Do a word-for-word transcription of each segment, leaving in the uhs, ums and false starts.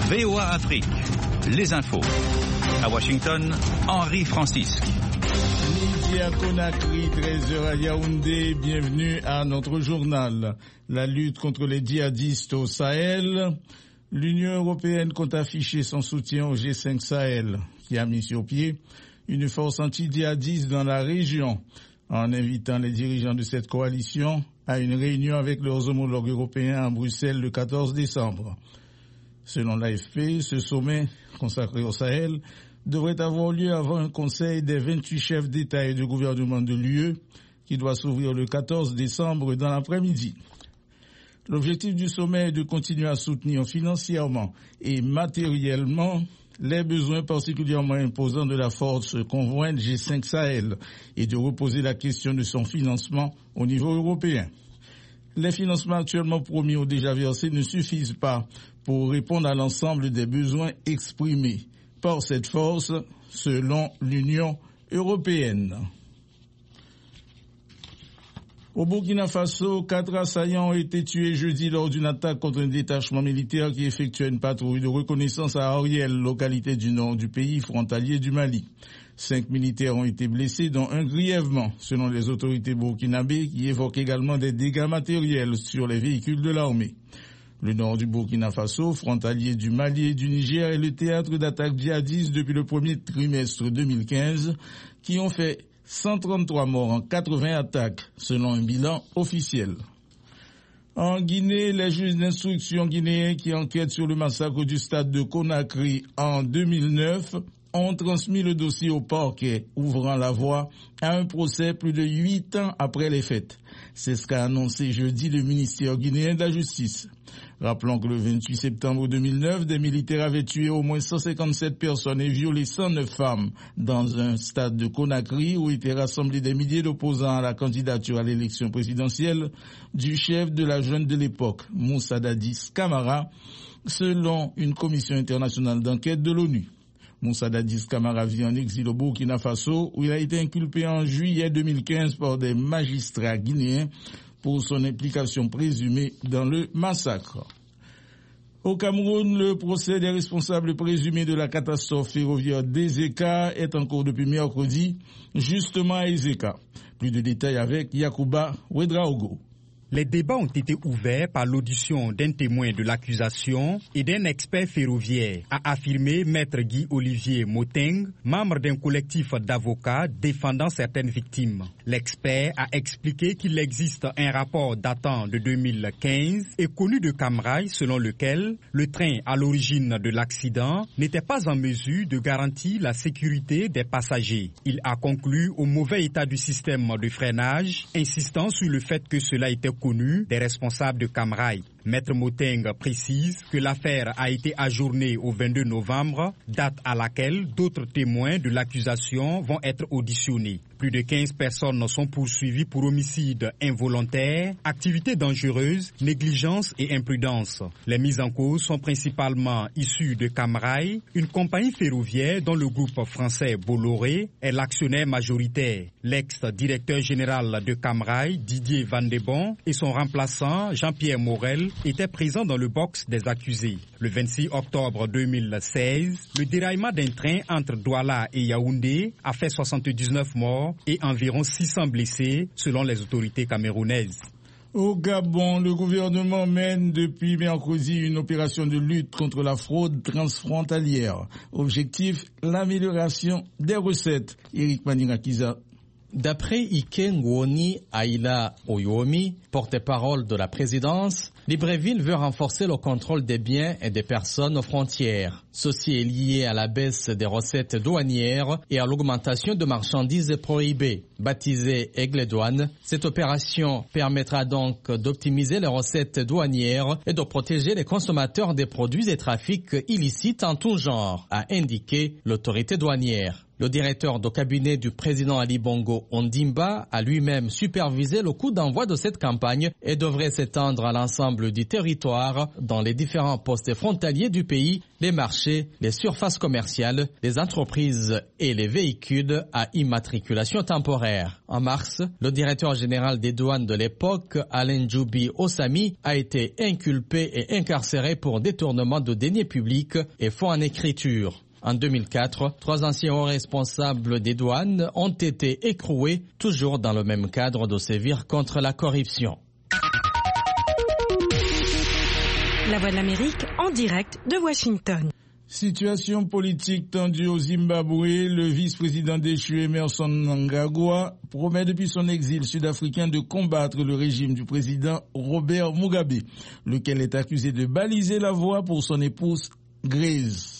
V O A Afrique, les infos. À Washington, Henri Francisque. Midi à Conakry, treize heures à Yaoundé, bienvenue à notre journal. La lutte contre les djihadistes au Sahel. L'Union européenne compte afficher son soutien au G cinq Sahel, qui a mis sur pied une force anti-djihadiste dans la région, en invitant les dirigeants de cette coalition à une réunion avec leurs homologues européens à Bruxelles le quatorze décembre. Selon l'A F P, ce sommet consacré au Sahel devrait avoir lieu avant un conseil des vingt-huit chefs d'État et de gouvernement de l'U E qui doit s'ouvrir le quatorze décembre dans l'après-midi. L'objectif du sommet est de continuer à soutenir financièrement et matériellement les besoins particulièrement imposants de la force conjointe G cinq Sahel et de reposer la question de son financement au niveau européen. Les financements actuellement promis ou déjà versés ne suffisent pas pour répondre à l'ensemble des besoins exprimés par cette force, selon l'Union européenne. Au Burkina Faso, quatre assaillants ont été tués jeudi lors d'une attaque contre un détachement militaire qui effectuait une patrouille de reconnaissance à Ariel, localité du nord du pays frontalier du Mali. Cinq militaires ont été blessés, dont un grièvement, selon les autorités burkinabées, qui évoquent également des dégâts matériels sur les véhicules de l'armée. Le nord du Burkina Faso, frontalier du Mali et du Niger, est le théâtre d'attaques djihadistes depuis le premier trimestre deux mille quinze, qui ont fait cent trente-trois morts en quatre-vingts attaques, selon un bilan officiel. En Guinée, les juges d'instruction guinéens qui enquêtent sur le massacre du stade de Conakry en deux mille neuf ont transmis le dossier au parquet, ouvrant la voie à un procès plus de huit ans après les faits. C'est ce qu'a annoncé jeudi le ministère guinéen de la Justice. Rappelons que le vingt-huit septembre deux mille neuf, des militaires avaient tué au moins cent cinquante-sept personnes et violé cent neuf femmes dans un stade de Conakry où étaient rassemblés des milliers d'opposants à la candidature à l'élection présidentielle du chef de la junte de l'époque, Moussa Dadis Camara, selon une commission internationale d'enquête de l'ONU. Moussa Dadis Camara vit en exil au Burkina Faso où il a été inculpé en juillet deux mille quinze par des magistrats guinéens pour son implication présumée dans le massacre. Au Cameroun, le procès des responsables présumés de la catastrophe ferroviaire d'Ezeka est en cours depuis mercredi, justement à Ezeka. Plus de détails avec Yacouba Ouedraogo. Les débats ont été ouverts par l'audition d'un témoin de l'accusation et d'un expert ferroviaire, a affirmé Maître Guy-Olivier Moteng, membre d'un collectif d'avocats défendant certaines victimes. L'expert a expliqué qu'il existe un rapport datant de deux mille quinze et connu de Camrail selon lequel le train à l'origine de l'accident n'était pas en mesure de garantir la sécurité des passagers. Il a conclu au mauvais état du système de freinage, insistant sur le fait que cela était connu des responsables de Camrail. Maître Moteng précise que l'affaire a été ajournée au vingt-deux novembre, date à laquelle d'autres témoins de l'accusation vont être auditionnés. Plus de quinze personnes sont poursuivies pour homicide involontaire, activités dangereuses, négligence et imprudence. Les mises en cause sont principalement issues de Camrail, une compagnie ferroviaire dont le groupe français Bolloré est l'actionnaire majoritaire. L'ex-directeur général de Camrail, Didier Vandebon, et son remplaçant, Jean-Pierre Morel, étaient présents dans le box des accusés. Le vingt-six octobre deux mille seize, le déraillement d'un train entre Douala et Yaoundé a fait soixante-dix-neuf morts et environ six cents blessés selon les autorités camerounaises. Au Gabon, le gouvernement mène depuis mercredi une opération de lutte contre la fraude transfrontalière. Objectif, l'amélioration des recettes. Eric Manirakiza. D'après Ike Ngoni Aïla Oyomi, porte-parole de la présidence, Libreville veut renforcer le contrôle des biens et des personnes aux frontières. Ceci est lié à la baisse des recettes douanières et à l'augmentation de marchandises prohibées. Baptisée Aigle Douane, cette opération permettra donc d'optimiser les recettes douanières et de protéger les consommateurs des produits et trafics illicites en tout genre, a indiqué l'autorité douanière. Le directeur de cabinet du président Ali Bongo Ondimba a lui-même supervisé le coup d'envoi de cette campagne et devrait s'étendre à l'ensemble du territoire dans les différents postes frontaliers du pays, les marchés, les surfaces commerciales, les entreprises et les véhicules à immatriculation temporaire. En mars, le directeur général des douanes de l'époque, Alain Djoubi Osami, a été inculpé et incarcéré pour détournement de deniers publics et faux en écriture. En deux mille quatre, trois anciens hauts responsables des douanes ont été écroués, toujours dans le même cadre de sévir contre la corruption. La Voix de l'Amérique en direct de Washington. Situation politique tendue au Zimbabwe, le vice-président déchu Emmerson Mnangagwa promet depuis son exil sud-africain de combattre le régime du président Robert Mugabe, lequel est accusé de baliser la voie pour son épouse Grace.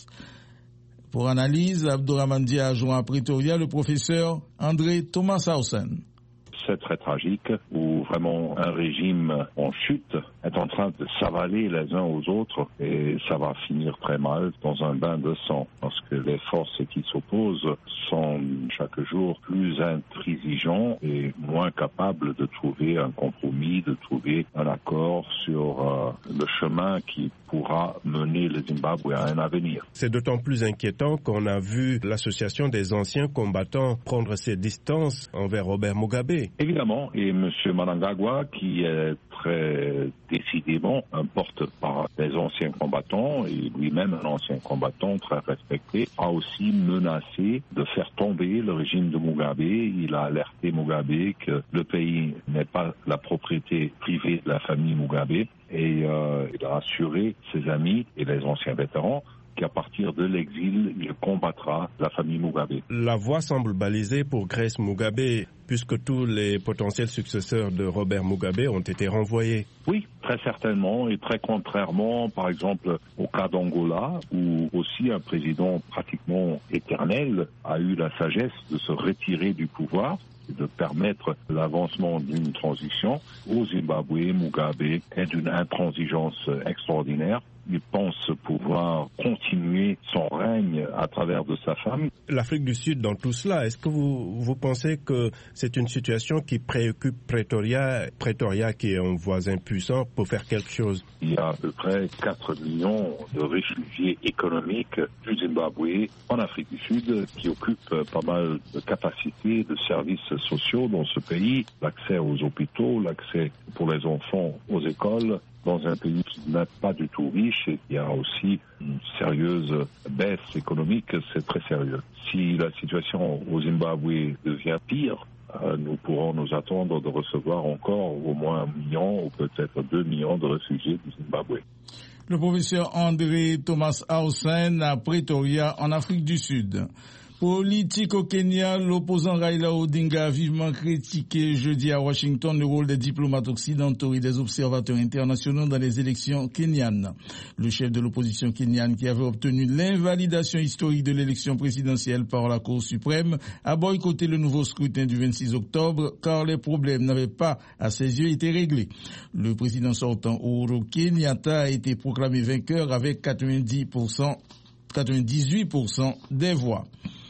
Pour analyse, Abdourahmane Dia a joint à Pretoria le professeur André Thomas-Hausen. C'est très tragique, où vraiment un régime en chute est en train de s'avaler les uns aux autres et ça va finir très mal dans un bain de sang parce que les forces qui s'opposent sont chaque jour plus intransigeants et moins capables de trouver un compromis, de trouver un accord sur euh, le chemin qui pourra mener le Zimbabwe à un avenir. C'est d'autant plus inquiétant qu'on a vu l'association des anciens combattants prendre ses distances envers Robert Mugabe. Évidemment, et M. Mnangagwa, qui est très décidément un porte-parole des anciens combattants, et lui-même un ancien combattant très respecté, a aussi menacé de faire tomber le régime de Mugabe. Il a alerté Mugabe que le pays n'est pas la propriété privée de la famille Mugabe, et euh, il a assuré ses amis et les anciens vétérans qu'à partir de l'exil, il combattra la famille Mugabe. La voie semble balisée pour Grace Mugabe, puisque tous les potentiels successeurs de Robert Mugabe ont été renvoyés. Oui, très certainement, et très contrairement, par exemple, au cas d'Angola, où aussi un président pratiquement éternel a eu la sagesse de se retirer du pouvoir et de permettre l'avancement d'une transition. Au Zimbabwe, Mugabe est d'une intransigeance extraordinaire. Il pense pouvoir continuer son règne à travers de sa femme. L'Afrique du Sud dans tout cela, est-ce que vous, vous pensez que c'est une situation qui préoccupe Pretoria, Pretoria qui est un voisin puissant, pour faire quelque chose? Il y a à peu près quatre millions de réfugiés économiques du Zimbabwe en Afrique du Sud qui occupent pas mal de capacités de services sociaux dans ce pays, l'accès aux hôpitaux, l'accès pour les enfants aux écoles, dans un pays qui n'est pas du tout riche et qui a aussi une sérieuse baisse économique, c'est très sérieux. Si la situation au Zimbabwe devient pire, euh, nous pourrons nous attendre de recevoir encore au moins un million ou peut-être deux millions de réfugiés du Zimbabwe. Le professeur André Thomas-Hausen à Pretoria, en Afrique du Sud. Politique au Kenya, l'opposant Raila Odinga a vivement critiqué jeudi à Washington le rôle des diplomates occidentaux et des observateurs internationaux dans les élections kenyanes. Le chef de l'opposition kenyane, qui avait obtenu l'invalidation historique de l'élection présidentielle par la Cour suprême, a boycotté le nouveau scrutin du vingt-six octobre car les problèmes n'avaient pas, à ses yeux, été réglés. Le président sortant Uhuru Kenyatta a été proclamé vainqueur avec quatre-vingt-dix pour cent, quatre-vingt-dix-huit pour cent des voix.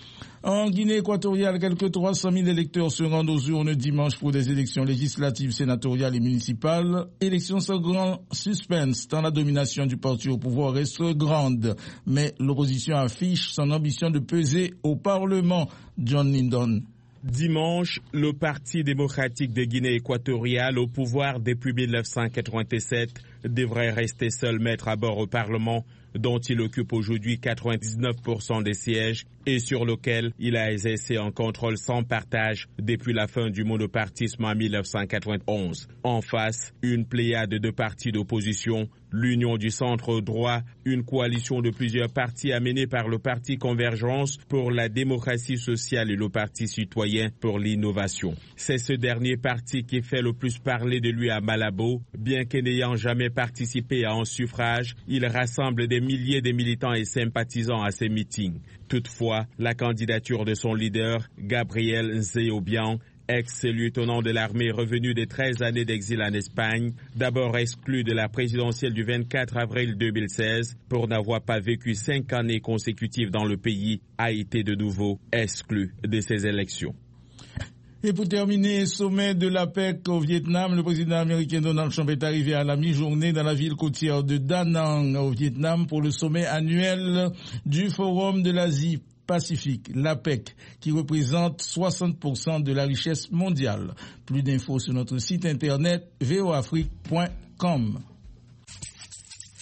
En Guinée équatoriale, quelques trois cent mille électeurs se rendent aux urnes dimanche pour des élections législatives, sénatoriales et municipales. Élections sans grand suspense, tant la domination du parti au pouvoir reste grande. Mais l'opposition affiche son ambition de peser au Parlement. John Lyndon. Dimanche, le Parti démocratique de Guinée équatoriale, au pouvoir depuis mille neuf cent quatre-vingt-sept, devrait rester seul maître à bord au Parlement, dont il occupe aujourd'hui quatre-vingt-dix-neuf pour cent des sièges et sur lequel il a exercé un contrôle sans partage depuis la fin du monopartisme en mille neuf cent quatre-vingt-onze. En face, une pléiade de partis d'opposition, l'Union du centre droit, une coalition de plusieurs partis amenée par le Parti Convergence pour la démocratie sociale et le Parti citoyen pour l'innovation. C'est ce dernier parti qui fait le plus parler de lui à Malabo. Bien que n'ayant jamais participé à un suffrage, il rassemble des milliers de militants et sympathisants à ses meetings. Toutefois, la candidature de son leader, Gabriel Nzé Obiang, ex-lieutenant de l'armée revenu de treize années d'exil en Espagne, d'abord exclu de la présidentielle du vingt-quatre avril deux mille seize pour n'avoir pas vécu cinq années consécutives dans le pays, a été de nouveau exclu de ces élections. Et pour terminer, sommet de la P E C au Vietnam, le président américain Donald Trump est arrivé à la mi-journée dans la ville côtière de Da Nang au Vietnam pour le sommet annuel du Forum de l'Asie Pacifique, l'A P E C, qui représente soixante pour cent de la richesse mondiale. Plus d'infos sur notre site internet v o afrique point com.